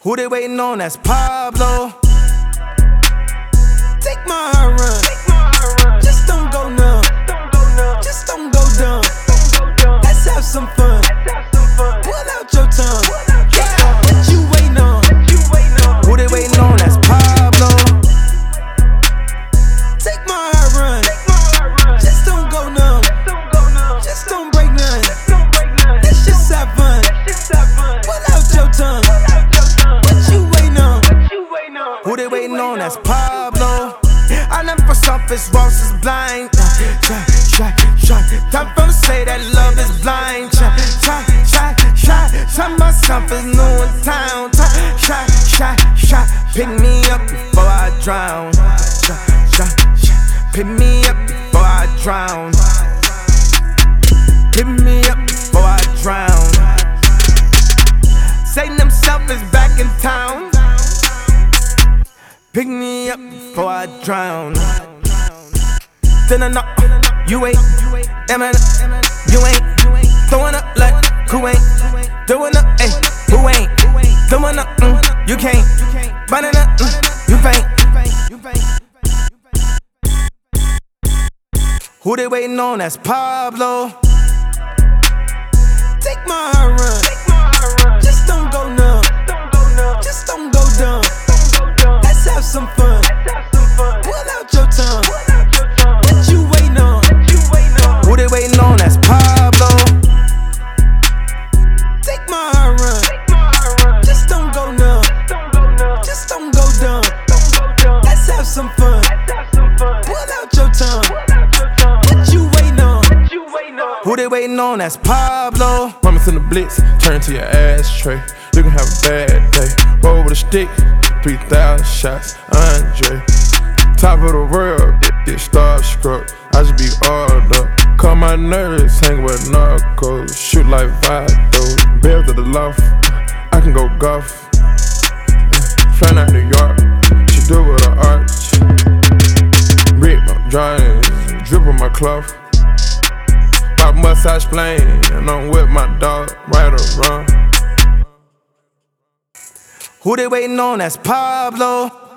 Who they waiting on? That's Pablo. Take my heart run. Just don't go numb. Just don't go dumb. Let's have some fun. Pull out your tongue. Yeah, what you waiting on? Who they waiting on? That's Pablo. Take my heart run. Just don't go numb. Just don't break none. Let's just have fun. Pull out your tongue. What you waiting on? Who they waiting on? That's Pablo. I never saw this Ross is blind. Time for to say that love is blind. Try myself is new in town. Pick me up before I drown. Pick me up before I drown. Pick me up before I drown. Satan himself is back in town. Pick me up before I drown. You ain't, you ain't throwing up like who ain't doing up, ayy, who ain't throwing up, you can't, burning up, you faint. Who they waiting on? That's Pablo. Take my heart run. Just don't go numb. Just don't go dumb. Let's have some fun. Pull out your tongue. What you waiting on? Who they waiting on? That's Pablo. Take my heart run. Just don't go numb. Just don't go dumb. Let's have some fun. Pull out your tongue. What you waiting on? Who they waiting on? That's Pablo. Promise in the blitz, turn to your ashtray. You can have a bad day. Roll with a stick, 3,000 shots, Andre. Top of the world, get starstruck. I just be all up. Calm my nerves, hang with narcos. Shoot like Vado. Bear to the loft, I can go golf. Flying out New York, she do it with her arch. Rip my drawings, drip on my cloth. Pop massage plane, and I'm with my dog, right or wrong. Who they waiting on? That's Pablo.